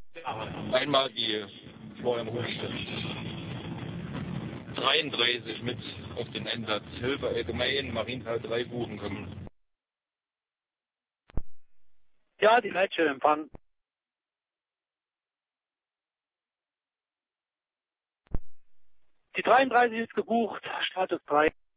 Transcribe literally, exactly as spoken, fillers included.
Ja, einmal die Florian Hochstedt. dreiunddreißig mit auf den Einsatz. Hilfe allgemein, Marienthal drei Buchen kommen. Ja, die Leitstelle empfangen. Die dreiunddreißig ist gebucht, Status drei.